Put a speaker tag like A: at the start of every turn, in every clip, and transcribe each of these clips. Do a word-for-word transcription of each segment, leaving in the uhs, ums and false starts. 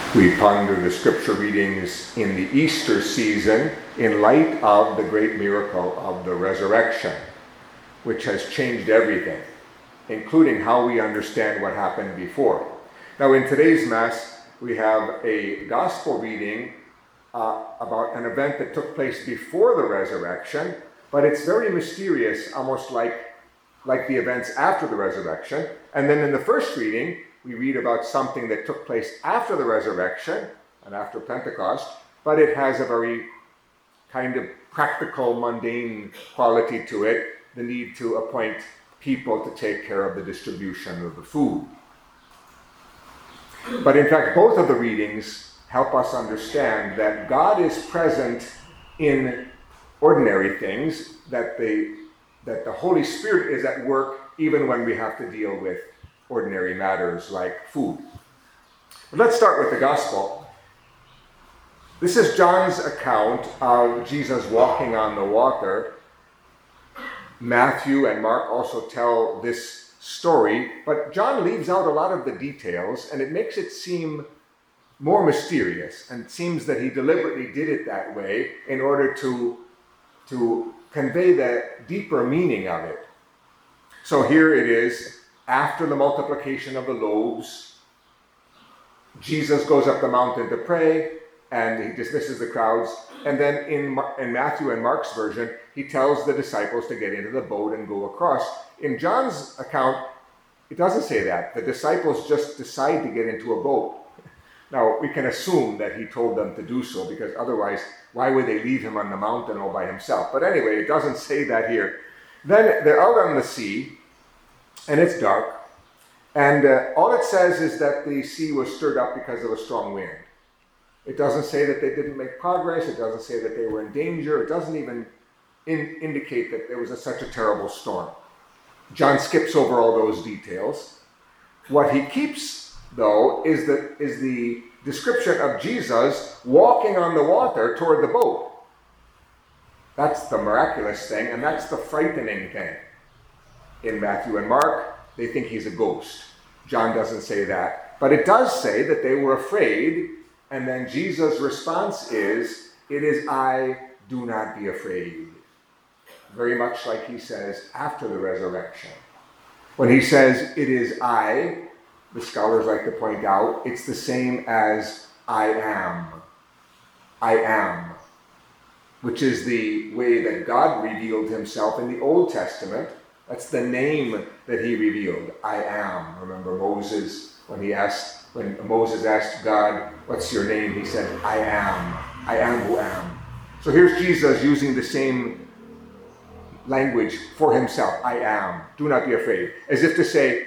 A: We ponder the scripture readings in the Easter season in light of the great miracle of the resurrection, which has changed everything, including how we understand what happened before. Now, in today's Mass, we have a gospel reading uh, about an event that took place before the resurrection, but it's very mysterious, almost like, like the events after the resurrection. And then in the first reading, we read about something that took place after the resurrection and after Pentecost, but it has a very kind of practical, mundane quality to it, the need to appoint people to take care of the distribution of the food. But in fact, both of the readings help us understand that God is present in ordinary things, that the, that the Holy Spirit is at work even when we have to deal with ordinary matters like food. But let's start with the gospel. This is John's account of Jesus walking on the water. Matthew and Mark also tell this story, but John leaves out a lot of the details, and it makes it seem more mysterious, and it seems that he deliberately did it that way in order to, to convey the deeper meaning of it. So here it is. After the multiplication of the loaves, Jesus goes up the mountain to pray, and he dismisses the crowds. And then in, in Matthew and Mark's version, he tells the disciples to get into the boat and go across. In John's account, it doesn't say that. The disciples just decide to get into a boat. Now, we can assume that he told them to do so, because otherwise, why would they leave him on the mountain all by himself? But anyway, it doesn't say that here. Then they're out on the sea, and it's dark, and uh, all it says is that the sea was stirred up because of a strong wind. It doesn't say that they didn't make progress. It doesn't say that they were in danger. It doesn't even in- indicate that there was a, such a terrible storm. John skips over all those details. What he keeps, though, is the, is the description of Jesus walking on the water toward the boat. That's the miraculous thing, and that's the frightening thing. In Matthew and Mark, they think he's a ghost. John doesn't say that. But it does say that they were afraid, and then Jesus' response is, "It is I, do not be afraid." Very much like he says after the resurrection. When he says, "It is I," the scholars like to point out, it's the same as "I am." I am. Which is the way that God revealed himself in the Old Testament. That's the name that he revealed. I am. Remember Moses, when he asked, when Moses asked God, "What's your name?" He said, "I am. I am who am." So here's Jesus using the same language for himself. I am. Do not be afraid. As if to say,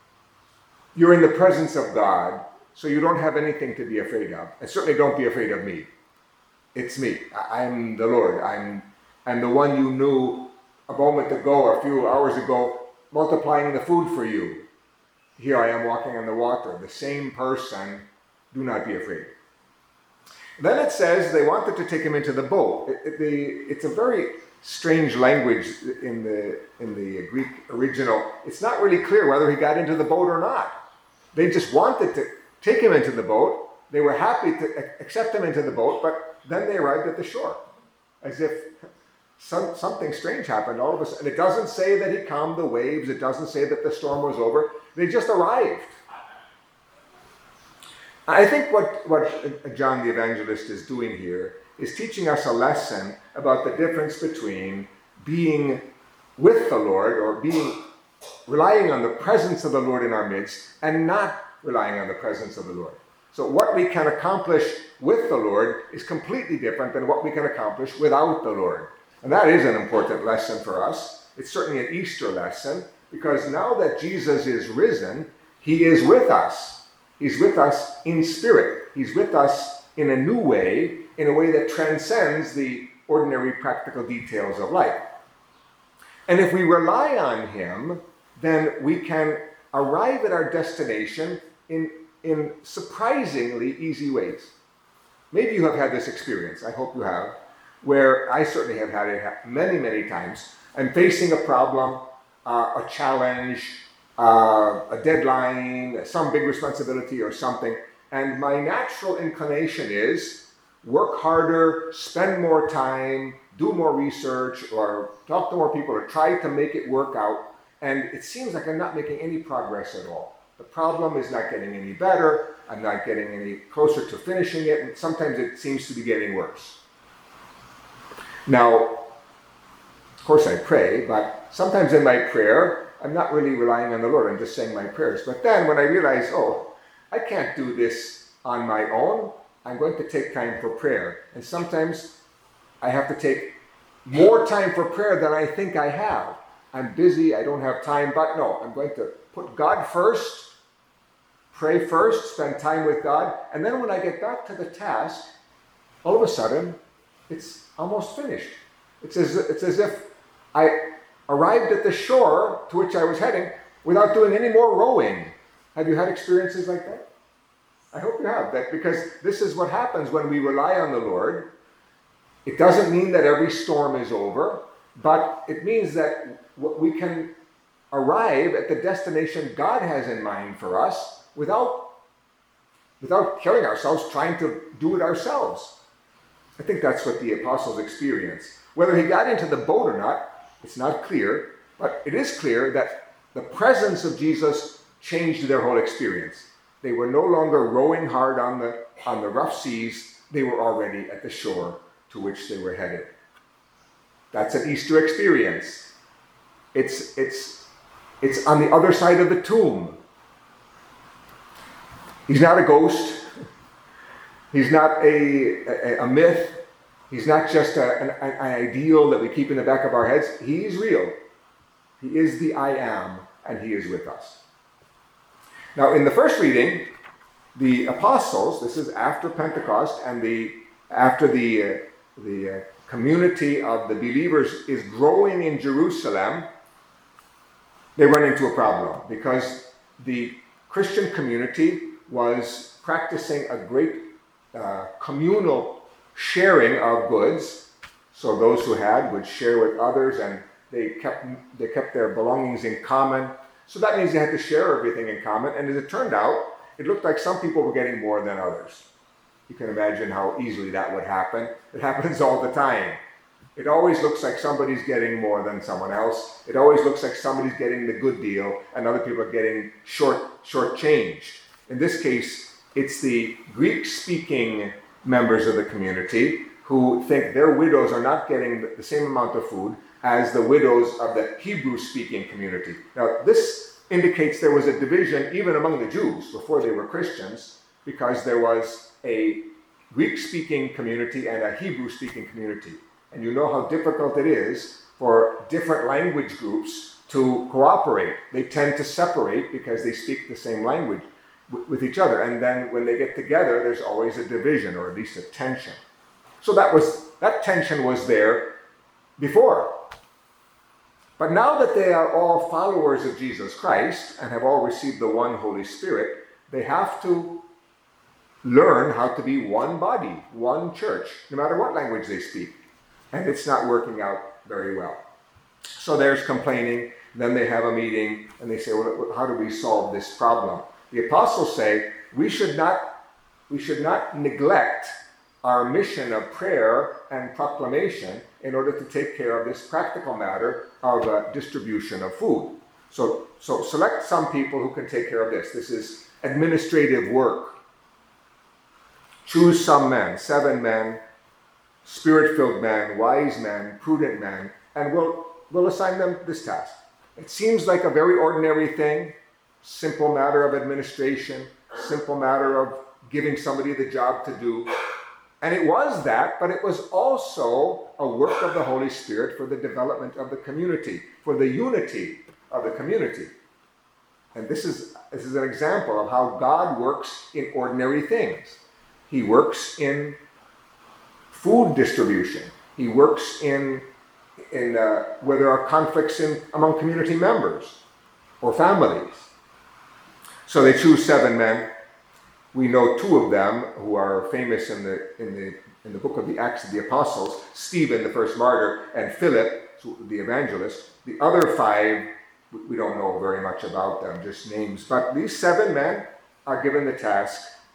A: you're in the presence of God, so you don't have anything to be afraid of. And certainly don't be afraid of me. It's me. I'm the Lord. I'm, I'm the one you knew a moment ago, or a few hours ago, multiplying the food for you. Here I am walking on the water. The same person. Do not be afraid. Then it says they wanted to take him into the boat. It, it, the, it's a very strange language in the, in the Greek original. It's not really clear whether he got into the boat or not. They just wanted to take him into the boat. They were happy to accept him into the boat, but then they arrived at the shore, as if some, something strange happened all of a sudden. It doesn't say that he calmed the waves. It doesn't say that the storm was over. They just arrived. I think what, what John the Evangelist is doing here is teaching us a lesson about the difference between being with the Lord, or being relying on the presence of the Lord in our midst, and not relying on the presence of the Lord. So what we can accomplish with the Lord is completely different than what we can accomplish without the Lord. And that is an important lesson for us. It's certainly an Easter lesson, because now that Jesus is risen, he is with us. He's with us in spirit. He's with us in a new way, in a way that transcends the ordinary practical details of life. And if we rely on him, then we can arrive at our destination in in surprisingly easy ways. Maybe you have had this experience, I hope you have, where I certainly have had it many, many times. I'm facing a problem, uh, a challenge, uh, a deadline, some big responsibility or something, and my natural inclination is work harder, spend more time, do more research, or talk to more people, or try to make it work out. And it seems like I'm not making any progress at all. The problem is not getting any better. I'm not getting any closer to finishing it. And sometimes it seems to be getting worse. Now, of course I pray, but sometimes in my prayer, I'm not really relying on the Lord. I'm just saying my prayers. But then when I realize, oh, I can't do this on my own, I'm going to take time for prayer. And sometimes I have to take more time for prayer than I think I have. I'm busy, I don't have time, but no, I'm going to put God first, pray first, spend time with God, and then when I get back to the task, all of a sudden, it's almost finished. It's as, it's as if I arrived at the shore to which I was heading without doing any more rowing. Have you had experiences like that? I hope you have, that because this is what happens when we rely on the Lord. It doesn't mean that every storm is over, but it means that we can arrive at the destination God has in mind for us without, without killing ourselves trying to do it ourselves. I think that's what the apostles experienced. Whether he got into the boat or not, it's not clear, but it is clear that the presence of Jesus changed their whole experience. They were no longer rowing hard on the, on the rough seas. They were already at the shore to which they were headed. That's an Easter experience. It's, it's, it's on the other side of the tomb. He's not a ghost. He's not a, a, a myth. He's not just a, an, an ideal that we keep in the back of our heads. He is real. He is the I am, and he is with us. Now, in the first reading, the apostles, this is after Pentecost, and the after the, uh, the uh, community of the believers is growing in Jerusalem, they run into a problem because the Christian community was practicing a great uh, communal sharing of goods. So those who had would share with others, and they kept they kept their belongings in common. So that means they had to share everything in common. And as it turned out, it looked like some people were getting more than others. You can imagine how easily that would happen. It happens all the time. It always looks like somebody's getting more than someone else. It always looks like somebody's getting the good deal and other people are getting short, short changed. In this case, it's the Greek-speaking members of the community who think their widows are not getting the same amount of food as the widows of the Hebrew-speaking community. Now, this indicates there was a division even among the Jews before they were Christians, because there was a Greek-speaking community and a Hebrew-speaking community. And you know how difficult it is for different language groups to cooperate. They tend to separate because they speak the same language w- with each other. And then when they get together, there's always a division, or at least a tension. So that was that tension was there before. But now that they are all followers of Jesus Christ and have all received the one Holy Spirit, they have to learn how to be one body, one church, no matter what language they speak. And it's not working out very well. So there's complaining, then they have a meeting, and they say, well, how do we solve this problem? The apostles say, we should not, we should not neglect our mission of prayer and proclamation in order to take care of this practical matter of uh, distribution of food. So, so select some people who can take care of this. This is administrative work. Choose some men, seven men, Spirit-filled men, wise men, prudent men, and we'll, we'll assign them this task. It seems like a very ordinary thing, simple matter of administration, simple matter of giving somebody the job to do. And it was that, but it was also a work of the Holy Spirit for the development of the community, for the unity of the community. And this is, this is an example of how God works in ordinary things. He works in food distribution. He works in, in uh, where there are conflicts in, among community members or families. So they choose seven men. We know two of them who are famous in the in the in the book of the Acts of the Apostles: Stephen, the first martyr, and Philip, the evangelist. The other five, we don't know very much about them, just names. But these seven men are given the task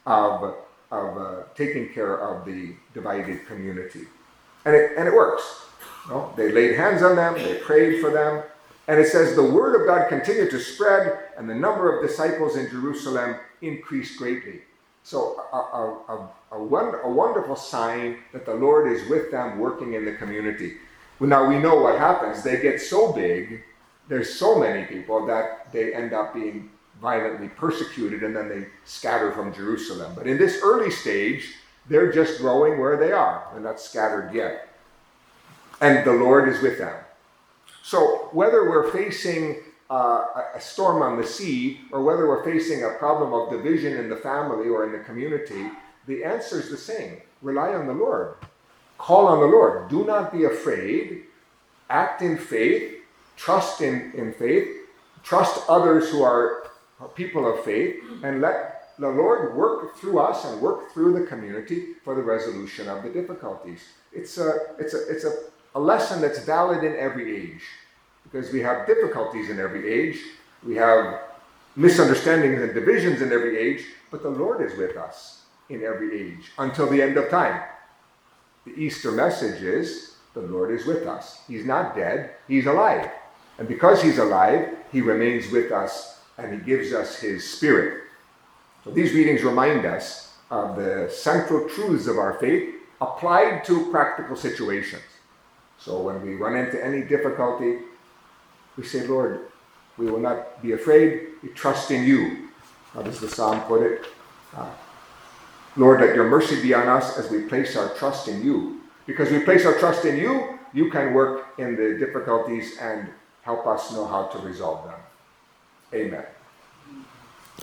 A: of, of uh, taking care of the divided community. And it, and it works. You know, they laid hands on them, they prayed for them, and it says the word of God continued to spread, and the number of disciples in Jerusalem increased greatly. So a, a, a, a, wonder, a wonderful sign that the Lord is with them working in the community. Well, now we know what happens. They get so big, there's so many people that they end up being violently persecuted, and then they scatter from Jerusalem. But in this early stage, they're just growing where they are. They're not scattered yet. And the Lord is with them. So whether we're facing uh, a storm on the sea, or whether we're facing a problem of division in the family or in the community, the answer is the same. Rely on the Lord. Call on the Lord. Do not be afraid. Act in faith. Trust in, in faith. Trust others who are people of faith, and let the Lord work through us and work through the community for the resolution of the difficulties. It's a, it's a, it's a, a lesson that's valid in every age, because we have difficulties in every age. We have misunderstandings and divisions in every age, but the Lord is with us in every age until the end of time. The Easter message is the Lord is with us. He's not dead, he's alive. And because he's alive, he remains with us, and he gives us his Spirit. So these readings remind us of the central truths of our faith applied to practical situations. So when we run into any difficulty, we say, Lord, we will not be afraid, we trust in you. How does the psalm put it? Uh, Lord, let your mercy be on us as we place our trust in you. Because we place our trust in you, you can work in the difficulties and help us know how to resolve them. Amen.